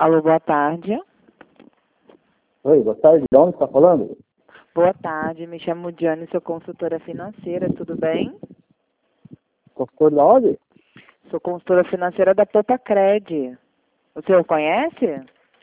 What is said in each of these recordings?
Alô, boa tarde. Oi, boa tarde. De onde você está falando? Boa tarde, me chamo Diane, sou consultora financeira, tudo bem? Consultor da onde? Sou consultora financeira da Popacred. O senhor conhece?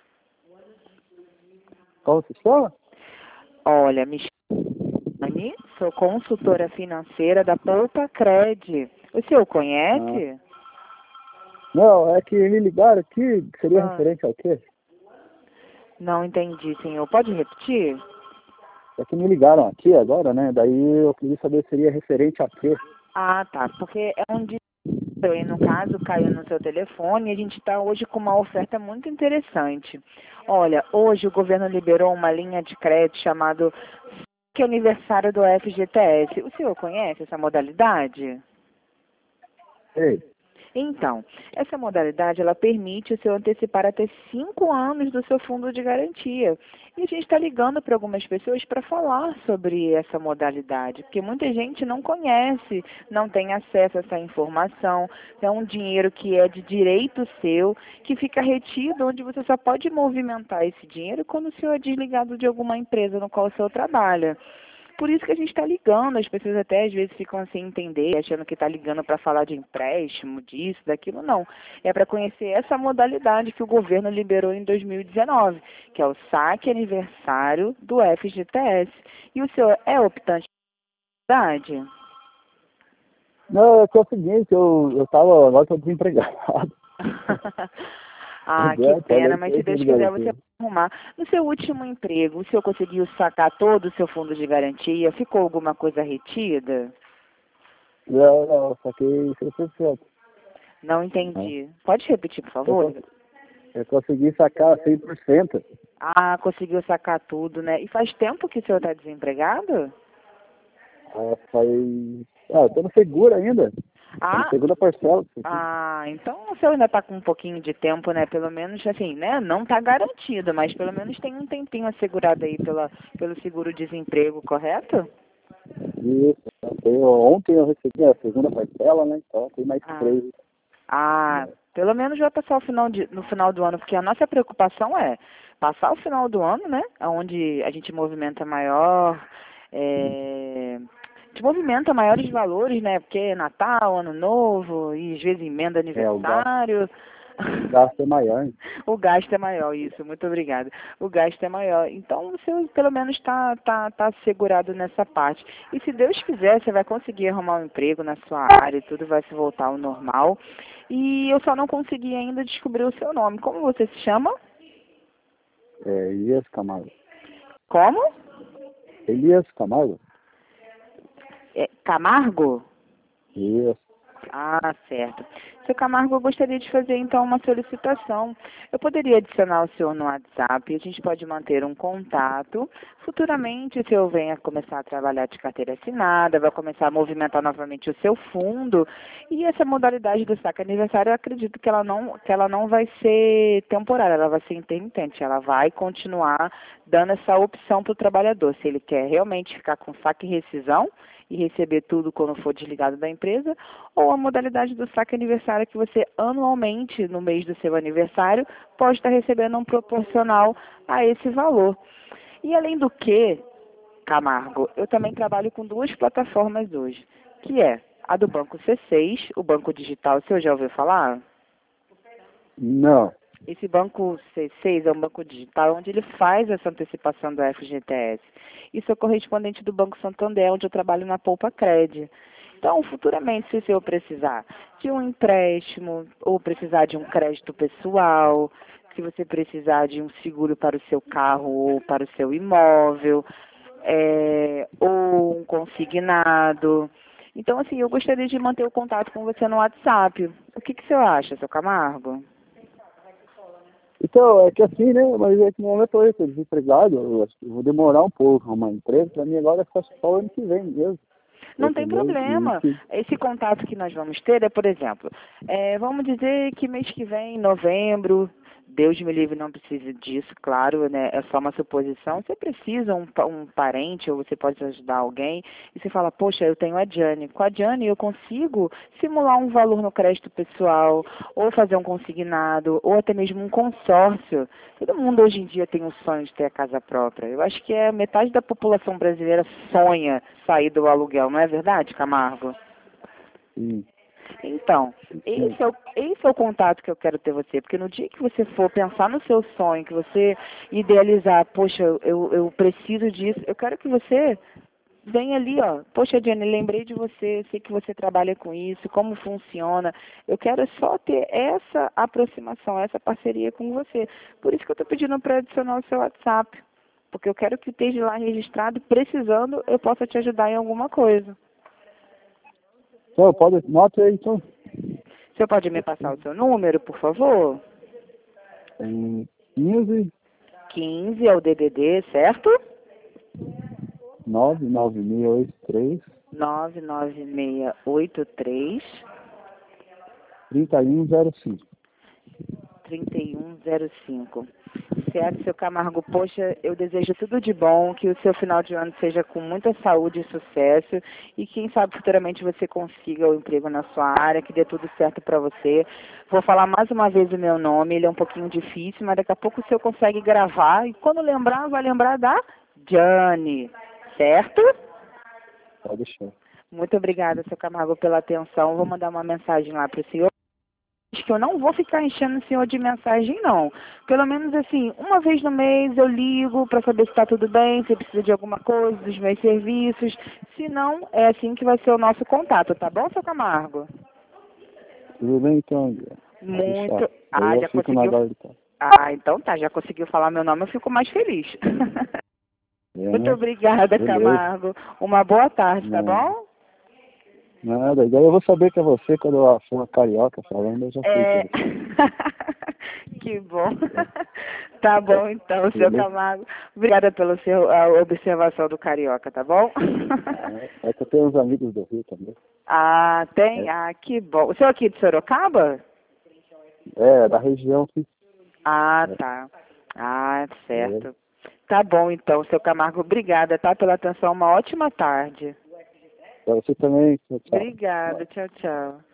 Como se chama? Olha, me chamo Diane, sou consultora financeira da Popacred. O senhor conhece? Não, é que me ligaram aqui, que seria Ah, referente ao quê? não entendi, senhor. Pode repetir? É que me ligaram aqui agora, né? Daí eu queria saber se seria referente a quê. Ah, tá. Porque é um e no caso caiu no seu telefone e a gente está hoje com uma oferta muito interessante. Olha, hoje o governo liberou uma linha de crédito chamado que é aniversário do FGTS. O senhor conhece essa modalidade? Ei, Então, essa modalidade ela permite o senhor antecipar até 5 anos do seu fundo de garantia. E a gente está ligando para algumas pessoas para falar sobre essa modalidade, porque muita gente não conhece, não tem acesso a essa informação. É um dinheiro que é de direito seu, que fica retido, onde você só pode movimentar esse dinheiro quando o senhor é desligado de alguma empresa no qual o senhor trabalha. Por isso que a gente está ligando, as pessoas até às vezes ficam sem entender, achando que está ligando para falar de empréstimo, disso, daquilo, não. É para conhecer essa modalidade que o governo liberou em 2019, que é o saque aniversário do FGTS. E o senhor é optante da idade? não, é que é o seguinte, agora estou desempregado. Ah, que Agora, pena, falei mas que se esse Deus lugar quiser você aqui. vai arrumar. No seu último emprego, o senhor conseguiu sacar todo o seu fundo de garantia? Ficou alguma coisa retida? Não, saquei 100%. Não Né? entendi. Pode repetir, por Eu, favor? cons- eu consegui sacar 100%. Ah, conseguiu sacar tudo, né? E faz tempo que o senhor está desempregado? Faz... eu tô no seguro ainda. Tô na Ah, segunda parcela. então o senhor ainda está com um pouquinho de tempo, né? Pelo menos, assim, né? Não está garantido, mas pelo menos tem um tempinho assegurado aí pelo seguro-desemprego, correto? Isso. Ontem eu recebi a segunda parcela, né? Então tem mais Ah, 3. pelo menos vai passar no final do ano, porque a nossa preocupação é passar o final do ano, né? Onde a gente movimenta maior, a gente movimenta maiores valores, né? Porque é Natal, Ano Novo, e às vezes emenda O gasto, aniversário. o gasto é maior, né? O gasto é maior, isso, muito obrigada. O gasto é maior. Então, você pelo menos tá segurado nessa parte. E se Deus quiser, você vai conseguir arrumar um emprego na sua área e tudo vai se voltar ao normal. E eu só não consegui ainda descobrir o seu nome. Como você se chama? Elias Camargo. Como? Elias Camargo? Camargo? Isso. Ah, certo. Seu Camargo, eu gostaria de fazer então uma solicitação. Eu poderia adicionar o senhor no WhatsApp, a gente pode manter um contato. Futuramente, o senhor venha começar a trabalhar de carteira assinada, vai começar a movimentar novamente o seu fundo. E essa modalidade do saque aniversário, eu acredito que ela não vai ser temporária, ela vai ser intermitente. Ela vai continuar dando essa opção para o trabalhador, se ele quer realmente ficar com saque e rescisão e receber tudo quando for desligado da empresa, ou a modalidade do saque aniversário que você anualmente, no mês do seu aniversário, pode estar recebendo um proporcional a esse valor. E além do que, Camargo, eu também trabalho com duas plataformas hoje, que é a do Banco C6, o Banco Digital, o senhor já ouviu falar? Não. Esse banco C6 é um banco digital onde ele faz essa antecipação do FGTS. Isso é correspondente do Banco Santander, onde eu trabalho na Poupa Cred. Então, futuramente, se o senhor precisar de um empréstimo ou precisar de um crédito pessoal, se você precisar de um seguro para o seu carro ou para o seu imóvel, ou um consignado. Então, assim, eu gostaria de manter o contato com você no WhatsApp. O que o senhor acha, seu Camargo? Então, é que assim, né? Mas é que no momento eu estou desempregado. Eu acho que eu vou demorar um pouco a arrumar um emprego. Para mim agora é só o ano que vem mesmo. Não tem problema. Esse contato que nós vamos ter é, por exemplo, vamos dizer que mês que vem, novembro, Deus me livre, não precisa disso, claro, né? É só uma suposição. Você precisa um parente ou você pode ajudar alguém e você fala, poxa, eu tenho a Diane. Com a Diane eu consigo simular um valor no crédito pessoal ou fazer um consignado ou até mesmo um consórcio. Todo mundo hoje em dia tem um sonho de ter a casa própria. Eu acho que metade da população brasileira sonha sair do aluguel, não é verdade, Camargo? Sim. Então, esse é o contato que eu quero ter você, porque no dia que você for pensar no seu sonho, que você idealizar, poxa, eu preciso disso, eu quero que você venha ali, ó, poxa, Jenny, lembrei de você, sei que você trabalha com isso, como funciona, eu quero só ter essa aproximação, essa parceria com você. Por isso que eu estou pedindo para adicionar o seu WhatsApp, porque eu quero que esteja lá registrado, precisando, eu possa te ajudar em alguma coisa. Então, pode, nota aí, então. Você pode me passar o seu número, por favor? 15 15 é o DDD, certo? 99683 99683 3105. 3105. Certo, seu Camargo, poxa, eu desejo tudo de bom, que o seu final de ano seja com muita saúde e sucesso e quem sabe futuramente você consiga o emprego na sua área, que dê tudo certo para você. Vou falar mais uma vez o meu nome, ele é um pouquinho difícil, mas daqui a pouco o senhor consegue gravar e quando lembrar, vai lembrar da Diane, certo? Pode deixar. Muito obrigada, seu Camargo, pela atenção. Vou mandar uma mensagem lá para o senhor. Acho que eu não vou ficar enchendo o senhor de mensagem, não. Pelo menos, assim, uma vez no mês eu ligo para saber se está tudo bem, se precisa de alguma coisa, dos meus serviços. Se não, é assim que vai ser o nosso contato, tá bom, seu Camargo? Tudo bem, então, André? Muito. Aí eu Já fico na conseguiu. guarda, tá? Então tá, já conseguiu falar meu nome, eu fico mais feliz. Muito Né? obrigada, Beleza. Camargo. Uma boa tarde, tá Não, bom? nada, daí eu vou saber que é você quando eu achar uma carioca falando, eu já sei que é você. Que bom. Tá bom, então, seu Camargo. Obrigada pela a observação do carioca, tá bom? É que eu tenho uns amigos do Rio também. Ah, tem? É. Ah, que bom. O senhor aqui de Sorocaba? É, da região, sim. Ah, É. tá. Ah, certo. Tá bom, então, seu Camargo. Obrigada, tá, pela atenção. Uma ótima tarde. Pra você também, tchau. Obrigada. Tchau, tchau.